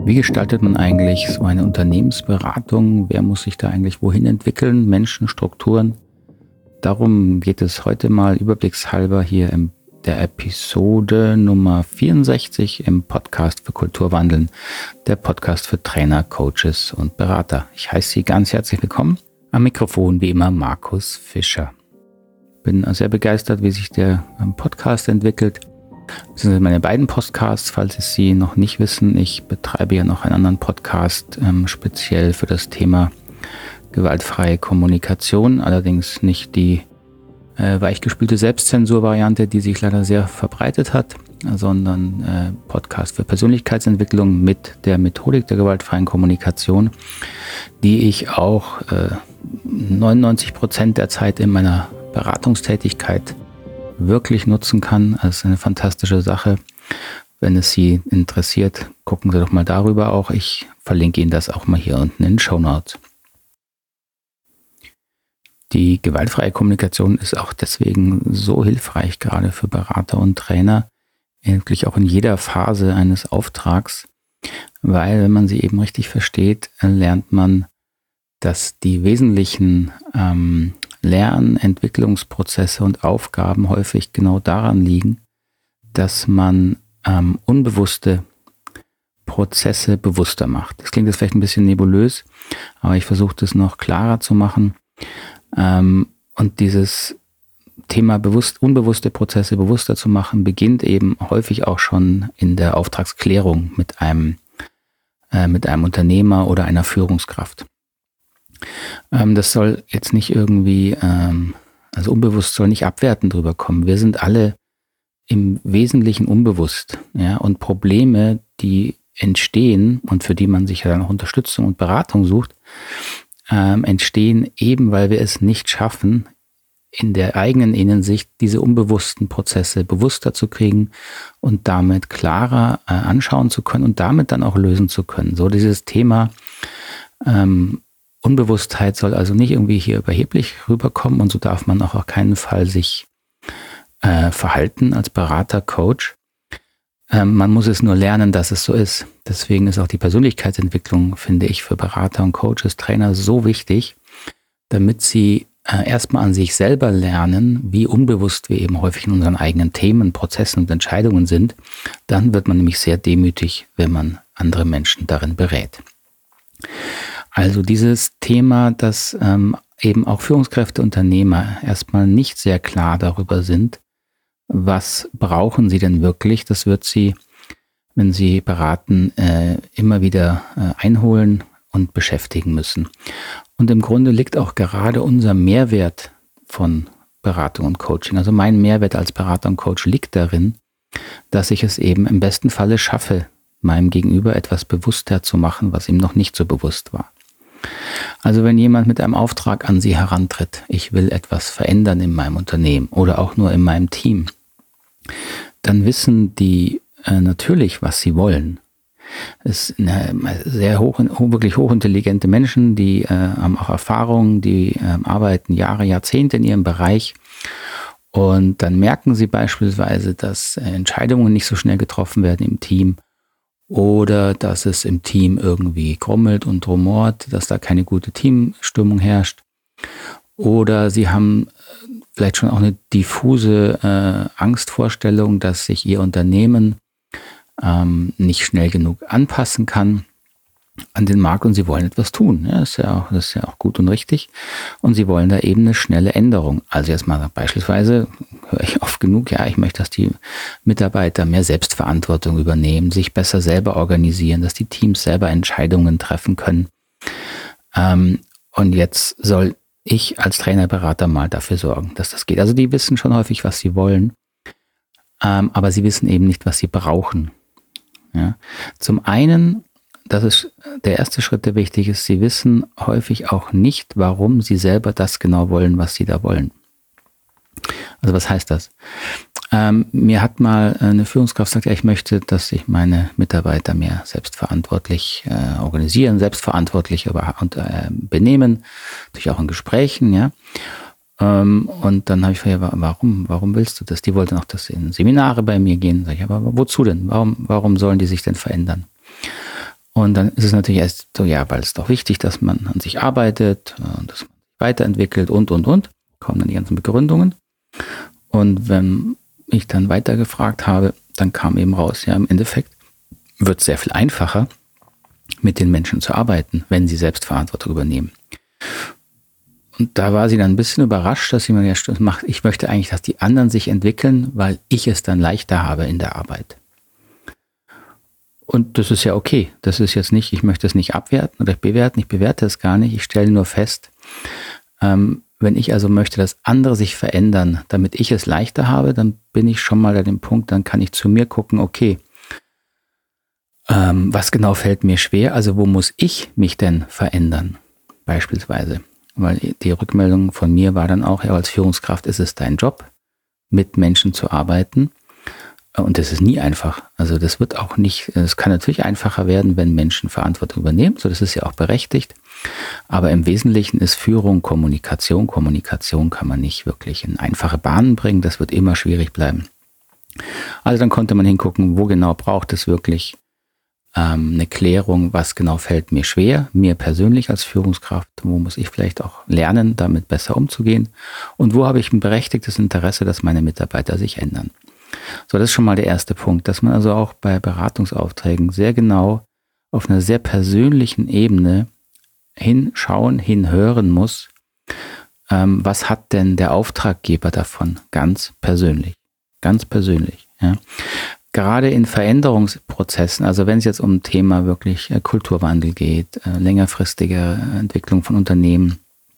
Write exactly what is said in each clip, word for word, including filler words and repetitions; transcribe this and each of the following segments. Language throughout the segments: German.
Wie gestaltet man eigentlich so eine Unternehmensberatung? Wer muss sich da eigentlich wohin entwickeln? Menschen, Strukturen? Darum geht es heute mal überblickshalber hier in der Episode Nummer vierundsechzig im Podcast für Kulturwandeln, der Podcast für Trainer, Coaches und Berater. Ich heiße Sie ganz herzlich willkommen. Am Mikrofon wie immer Markus Fischer. Bin sehr begeistert, wie sich der Podcast entwickelt. Das sind meine beiden Podcasts, falls Sie sie noch nicht wissen. Ich betreibe ja noch einen anderen Podcast, ähm, speziell für das Thema gewaltfreie Kommunikation. Allerdings nicht die äh, weichgespülte Selbstzensur-Variante, die sich leider sehr verbreitet hat, sondern äh, Podcast für Persönlichkeitsentwicklung mit der Methodik der gewaltfreien Kommunikation, die ich auch äh, neunundneunzig Prozent der Zeit in meiner Beratungstätigkeit wirklich nutzen kann. Das ist eine fantastische Sache. Wenn es Sie interessiert, gucken Sie doch mal darüber auch. Ich verlinke Ihnen das auch mal hier unten in den Shownotes. Die gewaltfreie Kommunikation ist auch deswegen so hilfreich, gerade für Berater und Trainer, wirklich auch in jeder Phase eines Auftrags, weil wenn man sie eben richtig versteht, lernt man, dass die wesentlichen ähm, Lern-, Entwicklungsprozesse und Aufgaben häufig genau daran liegen, dass man ähm, unbewusste Prozesse bewusster macht. Das klingt jetzt vielleicht ein bisschen nebulös, aber ich versuche das noch klarer zu machen. Ähm, und dieses Thema bewusst, unbewusste Prozesse bewusster zu machen, beginnt eben häufig auch schon in der Auftragsklärung mit einem, äh, mit einem Unternehmer oder einer Führungskraft. Ähm, das soll jetzt nicht irgendwie, ähm, also unbewusst soll nicht abwertend drüber kommen. Wir sind alle im Wesentlichen unbewusst, ja, und Probleme, die entstehen und für die man sich ja dann auch Unterstützung und Beratung sucht, ähm, entstehen eben, weil wir es nicht schaffen, in der eigenen Innensicht diese unbewussten Prozesse bewusster zu kriegen und damit klarer äh, anschauen zu können und damit dann auch lösen zu können. So dieses Thema ähm, Unbewusstheit soll also nicht irgendwie hier überheblich rüberkommen und so darf man auch auf keinen Fall sich äh, verhalten als Berater, Coach. Ähm, man muss es nur lernen, dass es so ist. Deswegen ist auch die Persönlichkeitsentwicklung, finde ich, für Berater und Coaches, Trainer so wichtig, damit sie äh, erstmal an sich selber lernen, wie unbewusst wir eben häufig in unseren eigenen Themen, Prozessen und Entscheidungen sind. Dann wird man nämlich sehr demütig, wenn man andere Menschen darin berät. Also dieses Thema, dass ähm, eben auch Führungskräfte, Unternehmer erstmal nicht sehr klar darüber sind, was brauchen sie denn wirklich, das wird sie, wenn sie beraten, äh, immer wieder äh, einholen und beschäftigen müssen. Und im Grunde liegt auch gerade unser Mehrwert von Beratung und Coaching, also mein Mehrwert als Berater und Coach liegt darin, dass ich es eben im besten Falle schaffe, meinem Gegenüber etwas bewusster zu machen, was ihm noch nicht so bewusst war. Also wenn jemand mit einem Auftrag an Sie herantritt, ich will etwas verändern in meinem Unternehmen oder auch nur in meinem Team, dann wissen die äh, natürlich, was sie wollen. Es sind äh, sehr hoch, wirklich hochintelligente Menschen, die äh, haben auch Erfahrung, die äh, arbeiten Jahre, Jahrzehnte in ihrem Bereich. Und dann merken sie beispielsweise, dass äh, Entscheidungen nicht so schnell getroffen werden im Team. Oder dass es im Team irgendwie grummelt und rumort, dass da keine gute Teamstimmung herrscht. Oder sie haben vielleicht schon auch eine diffuse äh, Angstvorstellung, dass sich ihr Unternehmen ähm, nicht schnell genug anpassen kann an den Markt und sie wollen etwas tun. Ja, das ist ja auch, das ist ja auch gut und richtig. Und sie wollen da eben eine schnelle Änderung. Also jetzt mal beispielsweise höre ich oft genug, ja, ich möchte, dass die Mitarbeiter mehr Selbstverantwortung übernehmen, sich besser selber organisieren, dass die Teams selber Entscheidungen treffen können. Ähm, und jetzt soll ich als Trainerberater mal dafür sorgen, dass das geht. Also die wissen schon häufig, was sie wollen, ähm, aber sie wissen eben nicht, was sie brauchen. Ja? Zum einen, das ist der erste Schritt, der wichtig ist, sie wissen häufig auch nicht, warum sie selber das genau wollen, was sie da wollen. Also was heißt das? Ähm, mir hat mal eine Führungskraft gesagt, ja, ich möchte, dass sich meine Mitarbeiter mehr selbstverantwortlich äh, organisieren, selbstverantwortlich aber, und äh, benehmen, natürlich auch in Gesprächen, ja. Ähm, und dann habe ich gefragt, ja, warum, warum willst du das? Die wollten auch, dass sie in Seminare bei mir gehen. Sag ich, aber wozu denn? Warum, warum sollen die sich denn verändern? Und dann ist es natürlich erst so, ja, weil es ist doch wichtig, dass man an sich arbeitet, äh, dass man sich weiterentwickelt und, und, und. Kommen dann die ganzen Begründungen. Und wenn ich dann weitergefragt habe, dann kam eben raus, ja, im Endeffekt wird es sehr viel einfacher, mit den Menschen zu arbeiten, wenn sie selbst Verantwortung übernehmen. Und da war sie dann ein bisschen überrascht, dass sie mir gesagt hat, ich möchte eigentlich, dass die anderen sich entwickeln, weil ich es dann leichter habe in der Arbeit. Und das ist ja okay. Das ist jetzt nicht, ich möchte es nicht abwerten oder bewerten, ich bewerte es gar nicht. Ich stelle nur fest, ähm, wenn ich also möchte, dass andere sich verändern, damit ich es leichter habe, dann bin ich schon mal an dem Punkt, dann kann ich zu mir gucken, okay, ähm, was genau fällt mir schwer? Also wo muss ich mich denn verändern? Beispielsweise. Weil die Rückmeldung von mir war dann auch, ja, als Führungskraft ist es dein Job, mit Menschen zu arbeiten. Und das ist nie einfach. Also das wird auch nicht, es kann natürlich einfacher werden, wenn Menschen Verantwortung übernehmen. So, das ist ja auch berechtigt. Aber im Wesentlichen ist Führung Kommunikation. Kommunikation kann man nicht wirklich in einfache Bahnen bringen. Das wird immer schwierig bleiben. Also dann konnte man hingucken, wo genau braucht es wirklich ähm, eine Klärung, was genau fällt mir schwer, mir persönlich als Führungskraft, wo muss ich vielleicht auch lernen, damit besser umzugehen und wo habe ich ein berechtigtes Interesse, dass meine Mitarbeiter sich ändern. So, das ist schon mal der erste Punkt, dass man also auch bei Beratungsaufträgen sehr genau auf einer sehr persönlichen Ebene hinschauen, hinhören muss, ähm, was hat denn der Auftraggeber davon, ganz persönlich, ganz persönlich. Ja. Gerade in Veränderungsprozessen, also wenn es jetzt um Thema wirklich äh, Kulturwandel geht, äh, längerfristige Entwicklung von Unternehmen,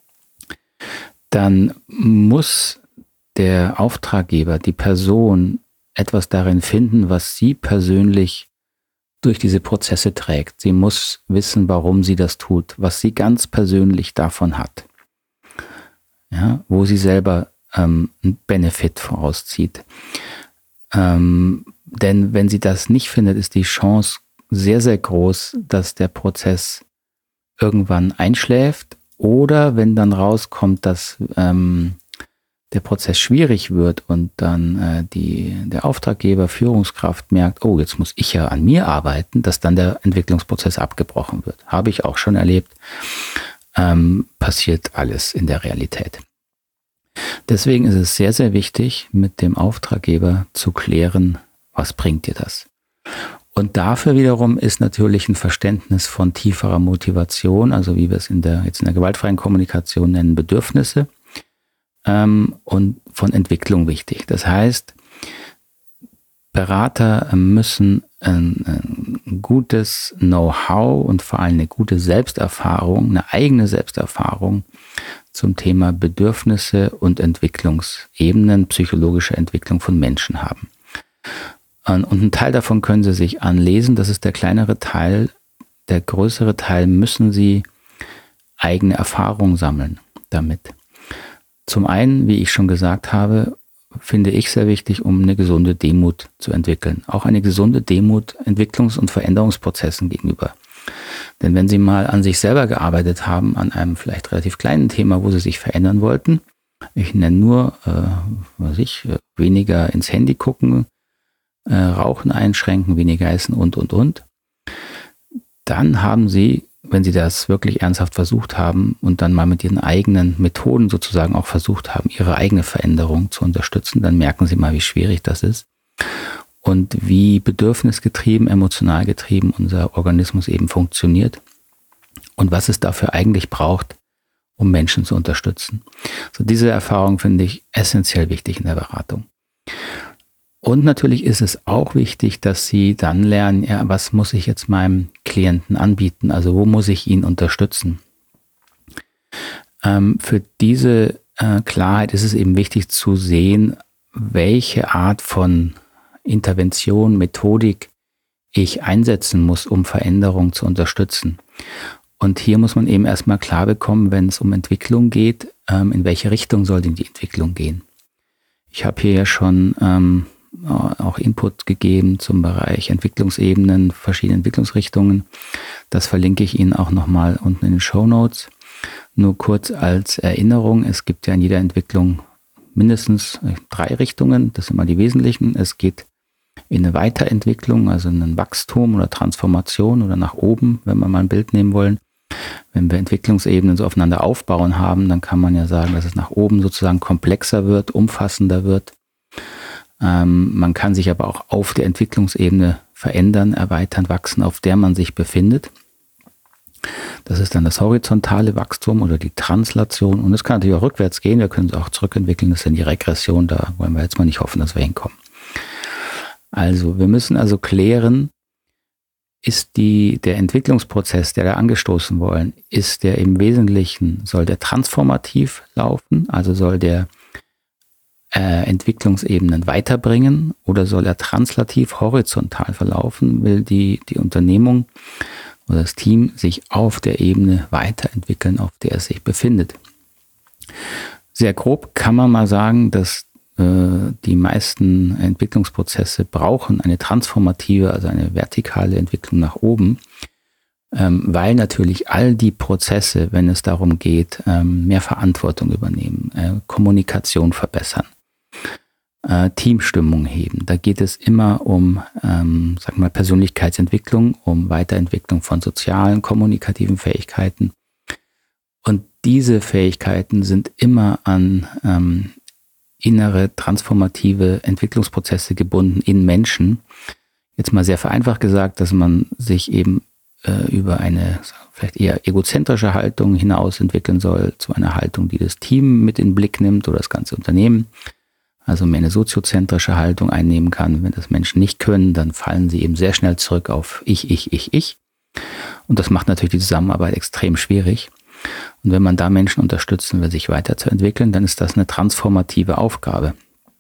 dann muss der Auftraggeber, die Person, etwas darin finden, was sie persönlich durch diese Prozesse trägt. Sie muss wissen, warum sie das tut, was sie ganz persönlich davon hat. Ja, wo sie selber ähm, einen Benefit vorauszieht. Ähm, denn wenn sie das nicht findet, ist die Chance sehr, sehr groß, dass der Prozess irgendwann einschläft oder wenn dann rauskommt, dass ähm, der Prozess schwierig wird und dann äh, die, der Auftraggeber, Führungskraft merkt, oh, jetzt muss ich ja an mir arbeiten, dass dann der Entwicklungsprozess abgebrochen wird. Habe ich auch schon erlebt. Ähm, passiert alles in der Realität. Deswegen ist es sehr, sehr wichtig, mit dem Auftraggeber zu klären, was bringt dir das? Und dafür wiederum ist natürlich ein Verständnis von tieferer Motivation, also wie wir es in der, jetzt in der gewaltfreien Kommunikation nennen, Bedürfnisse, ähm, und von Entwicklung wichtig. Das heißt, Berater müssen ein, ein gutes Know-how und vor allem eine gute Selbsterfahrung, eine eigene Selbsterfahrung zum Thema Bedürfnisse und Entwicklungsebenen, psychologische Entwicklung von Menschen haben. Und einen Teil davon können Sie sich anlesen, das ist der kleinere Teil. Der größere Teil müssen Sie eigene Erfahrungen sammeln damit. Zum einen, wie ich schon gesagt habe, finde ich sehr wichtig, um eine gesunde Demut zu entwickeln. Auch eine gesunde Demut Entwicklungs- und Veränderungsprozessen gegenüber. Denn wenn Sie mal an sich selber gearbeitet haben, an einem vielleicht relativ kleinen Thema, wo Sie sich verändern wollten, ich nenne nur, äh, was ich, weniger ins Handy gucken, äh, Rauchen einschränken, weniger essen und, und, und, dann haben Sie, wenn Sie das wirklich ernsthaft versucht haben und dann mal mit Ihren eigenen Methoden sozusagen auch versucht haben, Ihre eigene Veränderung zu unterstützen, dann merken Sie mal, wie schwierig das ist und wie bedürfnisgetrieben, emotional getrieben unser Organismus eben funktioniert und was es dafür eigentlich braucht, um Menschen zu unterstützen. So, diese Erfahrung finde ich essentiell wichtig in der Beratung. Und natürlich ist es auch wichtig, dass Sie dann lernen, ja, was muss ich jetzt meinem Klienten anbieten? Also wo muss ich ihn unterstützen? Ähm, für diese äh, Klarheit ist es eben wichtig zu sehen, welche Art von Intervention, Methodik ich einsetzen muss, um Veränderung zu unterstützen. Und hier muss man eben erstmal klar bekommen, wenn es um Entwicklung geht, ähm, in welche Richtung soll denn die Entwicklung gehen? Ich habe hier ja schon ähm, auch Input gegeben zum Bereich Entwicklungsebenen, verschiedene Entwicklungsrichtungen. Das verlinke ich Ihnen auch nochmal unten in den Shownotes. Nur kurz als Erinnerung, es gibt ja in jeder Entwicklung mindestens drei Richtungen, das sind mal die wesentlichen. Es geht in eine Weiterentwicklung, also in ein Wachstum oder Transformation oder nach oben, wenn wir mal ein Bild nehmen wollen. Wenn wir Entwicklungsebenen so aufeinander aufbauen haben, dann kann man ja sagen, dass es nach oben sozusagen komplexer wird, umfassender wird. Ähm, man kann sich aber auch auf der Entwicklungsebene verändern, erweitern, wachsen, auf der man sich befindet. Das ist dann das horizontale Wachstum oder die Translation. Und es kann natürlich auch rückwärts gehen. Wir können es auch zurückentwickeln. Das ist dann die Regression. Da wollen wir jetzt mal nicht hoffen, dass wir hinkommen. Also, wir müssen also klären, ist die, der Entwicklungsprozess, der da angestoßen wollen, ist der im Wesentlichen, soll der transformativ laufen, also soll der äh, Entwicklungsebenen weiterbringen, oder soll er translativ horizontal verlaufen, will die, die Unternehmung oder das Team sich auf der Ebene weiterentwickeln, auf der es sich befindet. Sehr grob kann man mal sagen, dass die meisten Entwicklungsprozesse brauchen eine transformative, also eine vertikale Entwicklung nach oben, weil natürlich all die Prozesse, wenn es darum geht, mehr Verantwortung übernehmen, Kommunikation verbessern, Teamstimmung heben. Da geht es immer um, sagen wir mal, Persönlichkeitsentwicklung, um Weiterentwicklung von sozialen, kommunikativen Fähigkeiten. Und diese Fähigkeiten sind immer an innere transformative Entwicklungsprozesse gebunden in Menschen. Jetzt mal sehr vereinfacht gesagt, dass man sich eben äh, über eine vielleicht eher egozentrische Haltung hinaus entwickeln soll, zu einer Haltung, die das Team mit in den Blick nimmt oder das ganze Unternehmen. Also mehr eine soziozentrische Haltung einnehmen kann. Wenn das Menschen nicht können, dann fallen sie eben sehr schnell zurück auf ich, ich, ich, ich. Und das macht natürlich die Zusammenarbeit extrem schwierig. Und wenn man da Menschen unterstützen will, sich weiterzuentwickeln, dann ist das eine transformative Aufgabe.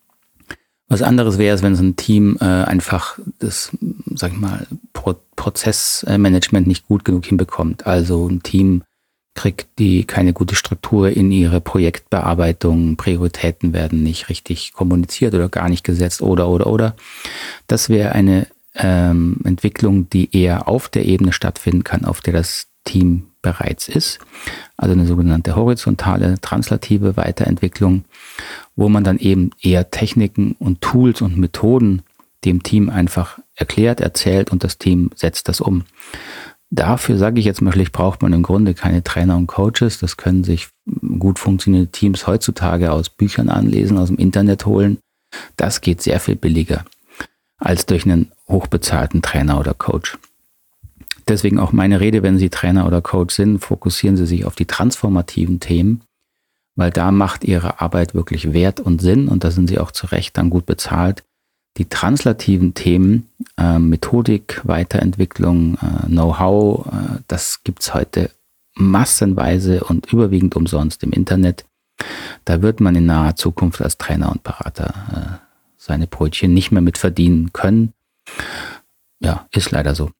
Was anderes wäre es, wenn so ein Team äh, einfach das, sag ich mal, Pro- Prozessmanagement nicht gut genug hinbekommt. Also ein Team kriegt die keine gute Struktur in ihre Projektbearbeitung, Prioritäten werden nicht richtig kommuniziert oder gar nicht gesetzt oder, oder, oder. Das wäre eine ähm, Entwicklung, die eher auf der Ebene stattfinden kann, auf der das Team bereits ist, also eine sogenannte horizontale, translative Weiterentwicklung, wo man dann eben eher Techniken und Tools und Methoden dem Team einfach erklärt, erzählt und das Team setzt das um. Dafür, sage ich jetzt mal schlicht, braucht man im Grunde keine Trainer und Coaches. Das können sich gut funktionierende Teams heutzutage aus Büchern anlesen, aus dem Internet holen. Das geht sehr viel billiger als durch einen hochbezahlten Trainer oder Coach. Deswegen auch meine Rede, wenn Sie Trainer oder Coach sind, fokussieren Sie sich auf die transformativen Themen, weil da macht Ihre Arbeit wirklich Wert und Sinn und da sind Sie auch zu Recht dann gut bezahlt. Die translativen Themen, äh, Methodik, Weiterentwicklung, äh, Know-how, äh, das gibt's heute massenweise und überwiegend umsonst im Internet. Da wird man in naher Zukunft als Trainer und Berater äh, seine Brötchen nicht mehr mit verdienen können. Ja, ist leider so.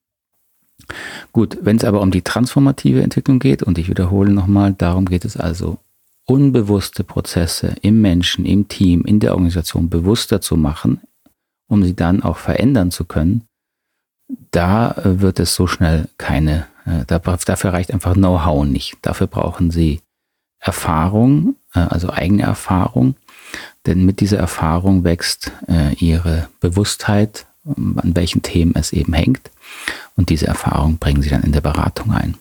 Gut, wenn es aber um die transformative Entwicklung geht, und ich wiederhole nochmal, darum geht es also, unbewusste Prozesse im Menschen, im Team, in der Organisation bewusster zu machen, um sie dann auch verändern zu können, da wird es so schnell keine, äh, dafür reicht einfach Know-how nicht. Dafür brauchen Sie Erfahrung, äh, also eigene Erfahrung, denn mit dieser Erfahrung wächst äh, Ihre Bewusstheit, an welchen Themen es eben hängt. Und diese Erfahrung bringen Sie dann in der Beratung ein.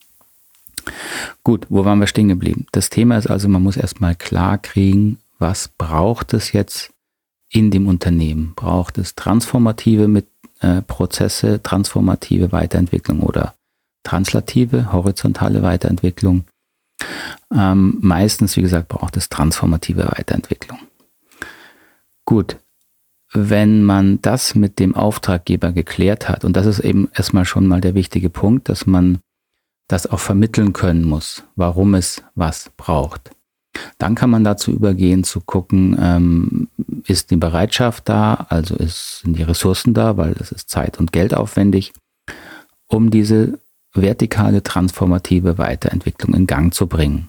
Gut, wo waren wir stehen geblieben? Das Thema ist also, man muss erstmal klar kriegen, was braucht es jetzt in dem Unternehmen? Braucht es transformative mit, äh, Prozesse, transformative Weiterentwicklung oder translative, horizontale Weiterentwicklung? Ähm, meistens, wie gesagt, braucht es transformative Weiterentwicklung. Gut. Wenn man das mit dem Auftraggeber geklärt hat, und das ist eben erstmal schon mal der wichtige Punkt, dass man das auch vermitteln können muss, warum es was braucht. Dann kann man dazu übergehen, zu gucken, ähm, ist die Bereitschaft da, also ist, sind die Ressourcen da, weil das ist Zeit und Geld aufwendig, um diese vertikale, transformative Weiterentwicklung in Gang zu bringen.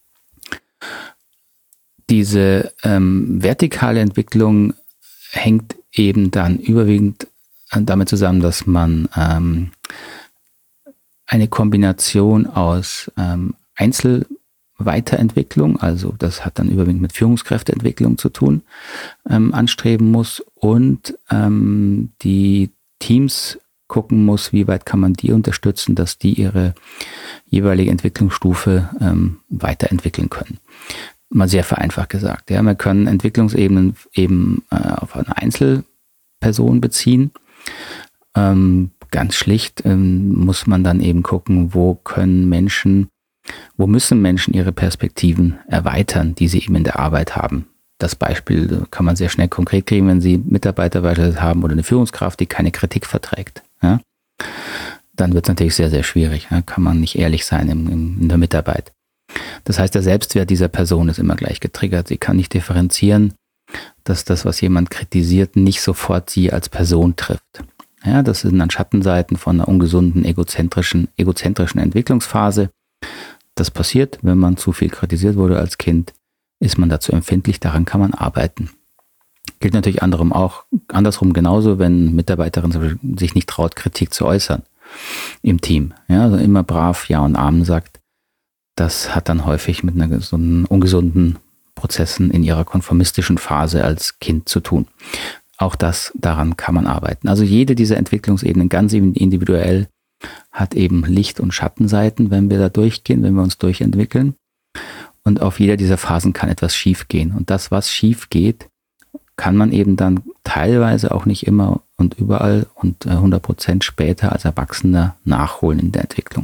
Diese ähm, vertikale Entwicklung hängt eben dann überwiegend damit zusammen, dass man ähm, eine Kombination aus ähm, Weiterentwicklung, also das hat dann überwiegend mit Führungskräfteentwicklung zu tun, ähm, anstreben muss und ähm, die Teams gucken muss, wie weit kann man die unterstützen, dass die ihre jeweilige Entwicklungsstufe ähm, weiterentwickeln können. Mal sehr vereinfacht gesagt. Ja, wir können Entwicklungsebenen eben äh, auf eine Einzelperson beziehen. Ähm, ganz schlicht ähm, muss man dann eben gucken, wo können Menschen, wo müssen Menschen ihre Perspektiven erweitern, die sie eben in der Arbeit haben. Das Beispiel kann man sehr schnell konkret kriegen, wenn Sie Mitarbeiter beispielsweise haben oder eine Führungskraft, die keine Kritik verträgt. Ja? Dann wird es natürlich sehr, sehr schwierig. Ja? Kann man nicht ehrlich sein in, in der Mitarbeit. Das heißt, der Selbstwert dieser Person ist immer gleich getriggert. Sie kann nicht differenzieren, dass das, was jemand kritisiert, nicht sofort sie als Person trifft. Ja, das sind dann Schattenseiten von einer ungesunden, egozentrischen, egozentrischen Entwicklungsphase. Das passiert, wenn man zu viel kritisiert wurde als Kind, ist man dazu empfindlich, daran kann man arbeiten. Gilt natürlich anderem auch, andersrum genauso, wenn eine Mitarbeiterin sich nicht traut, Kritik zu äußern im Team. Ja, also immer brav Ja und Amen sagt. Das hat dann häufig mit einer gesunden, ungesunden Prozessen in ihrer konformistischen Phase als Kind zu tun. Auch das, daran kann man arbeiten. Also jede dieser Entwicklungsebenen ganz individuell hat eben Licht- und Schattenseiten, wenn wir da durchgehen, wenn wir uns durchentwickeln. Und auf jeder dieser Phasen kann etwas schief gehen. Und das, was schief geht, kann man eben dann teilweise auch nicht immer und überall und hundert Prozent später als Erwachsener nachholen in der Entwicklung.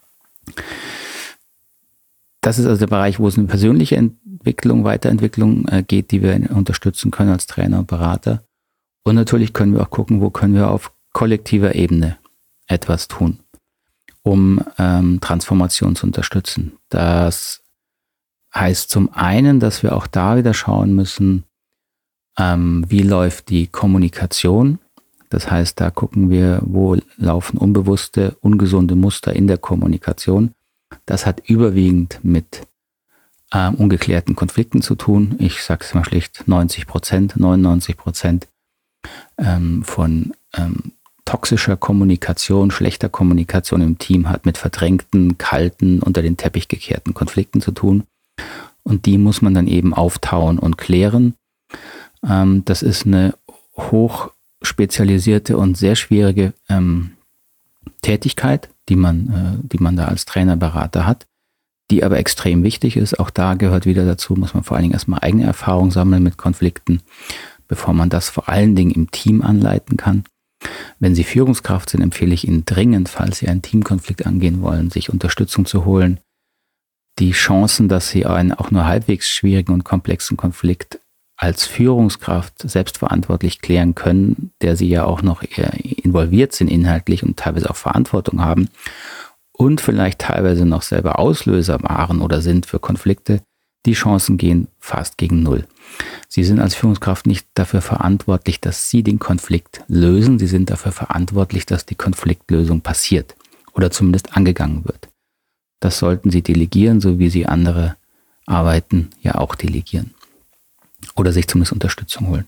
Das ist also der Bereich, wo es eine persönliche Entwicklung, Weiterentwicklung äh, geht, die wir unterstützen können als Trainer und Berater. Und natürlich können wir auch gucken, wo können wir auf kollektiver Ebene etwas tun, um ähm, Transformation zu unterstützen. Das heißt zum einen, dass wir auch da wieder schauen müssen, ähm, wie läuft die Kommunikation. Das heißt, da gucken wir, wo laufen unbewusste, ungesunde Muster in der Kommunikation. Das hat überwiegend mit ähm, ungeklärten Konflikten zu tun. Ich sage es mal schlicht, neunzig Prozent, neunundneunzig Prozent ähm, von ähm, toxischer Kommunikation, schlechter Kommunikation im Team hat mit verdrängten, kalten, unter den Teppich gekehrten Konflikten zu tun. Und die muss man dann eben auftauen und klären. Ähm, das ist eine hochspezialisierte und sehr schwierige ähm, Tätigkeit, die man, äh, die man da als Trainer, Berater hat, die aber extrem wichtig ist. Auch da gehört wieder dazu, muss man vor allen Dingen erstmal eigene Erfahrung sammeln mit Konflikten, bevor man das vor allen Dingen im Team anleiten kann. Wenn Sie Führungskraft sind, empfehle ich Ihnen dringend, falls Sie einen Teamkonflikt angehen wollen, sich Unterstützung zu holen. Die Chancen, dass Sie einen auch nur halbwegs schwierigen und komplexen Konflikt als Führungskraft selbstverantwortlich klären können, der Sie ja auch noch involviert sind inhaltlich und teilweise auch Verantwortung haben und vielleicht teilweise noch selber Auslöser waren oder sind für Konflikte, die Chancen gehen fast gegen Null. Sie sind als Führungskraft nicht dafür verantwortlich, dass Sie den Konflikt lösen. Sie sind dafür verantwortlich, dass die Konfliktlösung passiert oder zumindest angegangen wird. Das sollten Sie delegieren, so wie Sie andere Arbeiten ja auch delegieren. Oder sich zumindest Unterstützung holen.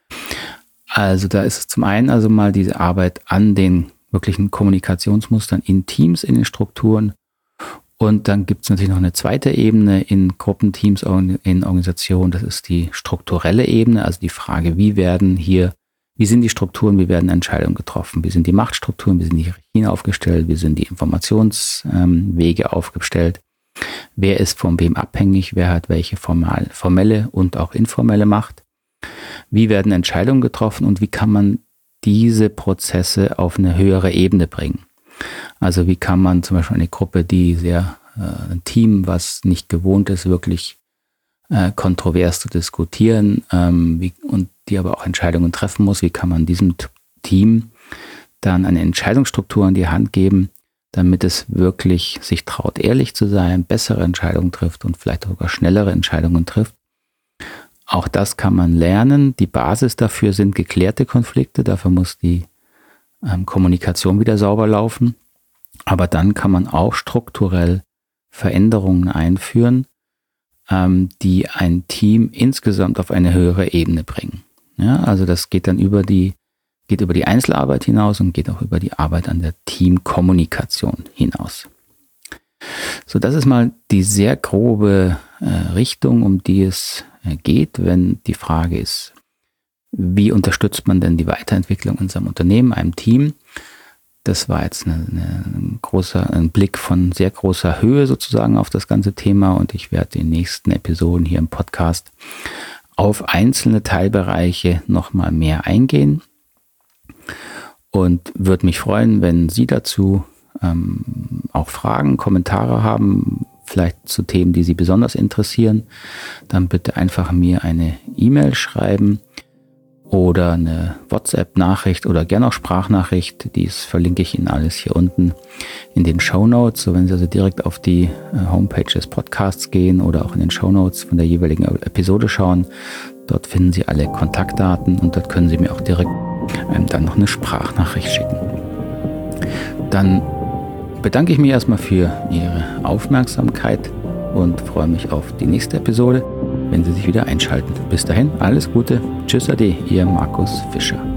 Also da ist es zum einen also mal diese Arbeit an den wirklichen Kommunikationsmustern in Teams, in den Strukturen. Und dann gibt es natürlich noch eine zweite Ebene in Gruppenteams, in Organisationen. Das ist die strukturelle Ebene, also die Frage, wie werden hier, wie sind die Strukturen, wie werden Entscheidungen getroffen, wie sind die Machtstrukturen, wie sind die Hierarchien aufgestellt, wie sind die Informationswege aufgestellt. Wer ist von wem abhängig? Wer hat welche formal, formelle und auch informelle Macht? Wie werden Entscheidungen getroffen und wie kann man diese Prozesse auf eine höhere Ebene bringen? Also wie kann man zum Beispiel eine Gruppe, die sehr, äh, ein Team, was nicht gewohnt ist, wirklich äh, kontrovers zu diskutieren ähm, wie, und die aber auch Entscheidungen treffen muss, wie kann man diesem Team dann eine Entscheidungsstruktur in die Hand geben, damit es wirklich sich traut, ehrlich zu sein, bessere Entscheidungen trifft und vielleicht sogar schnellere Entscheidungen trifft. Auch das kann man lernen. Die Basis dafür sind geklärte Konflikte. Dafür muss die ähm, Kommunikation wieder sauber laufen. Aber dann kann man auch strukturell Veränderungen einführen, ähm, die ein Team insgesamt auf eine höhere Ebene bringen. Ja, also das geht dann über die geht über die Einzelarbeit hinaus und geht auch über die Arbeit an der Teamkommunikation hinaus. So, das ist mal die sehr grobe äh, Richtung, um die es äh, geht, wenn die Frage ist, wie unterstützt man denn die Weiterentwicklung in seinem Unternehmen, einem Team? Das war jetzt eine, eine, ein großer ein Blick von sehr großer Höhe sozusagen auf das ganze Thema und ich werde in den nächsten Episoden hier im Podcast auf einzelne Teilbereiche nochmal mehr eingehen und würde mich freuen, wenn Sie dazu ähm, auch Fragen, Kommentare haben, vielleicht zu Themen, die Sie besonders interessieren. Dann bitte einfach mir eine E-Mail schreiben oder eine WhatsApp-Nachricht oder gerne auch Sprachnachricht. Dies verlinke ich Ihnen alles hier unten in den Shownotes. So, wenn Sie also direkt auf die Homepage des Podcasts gehen oder auch in den Shownotes von der jeweiligen Episode schauen, dort finden Sie alle Kontaktdaten und dort können Sie mir auch direkt ähm, dann noch eine Sprachnachricht schicken. Dann bedanke ich mich erstmal für Ihre Aufmerksamkeit und freue mich auf die nächste Episode, wenn Sie sich wieder einschalten. Bis dahin, alles Gute. Tschüss, ade, Ihr Markus Fischer.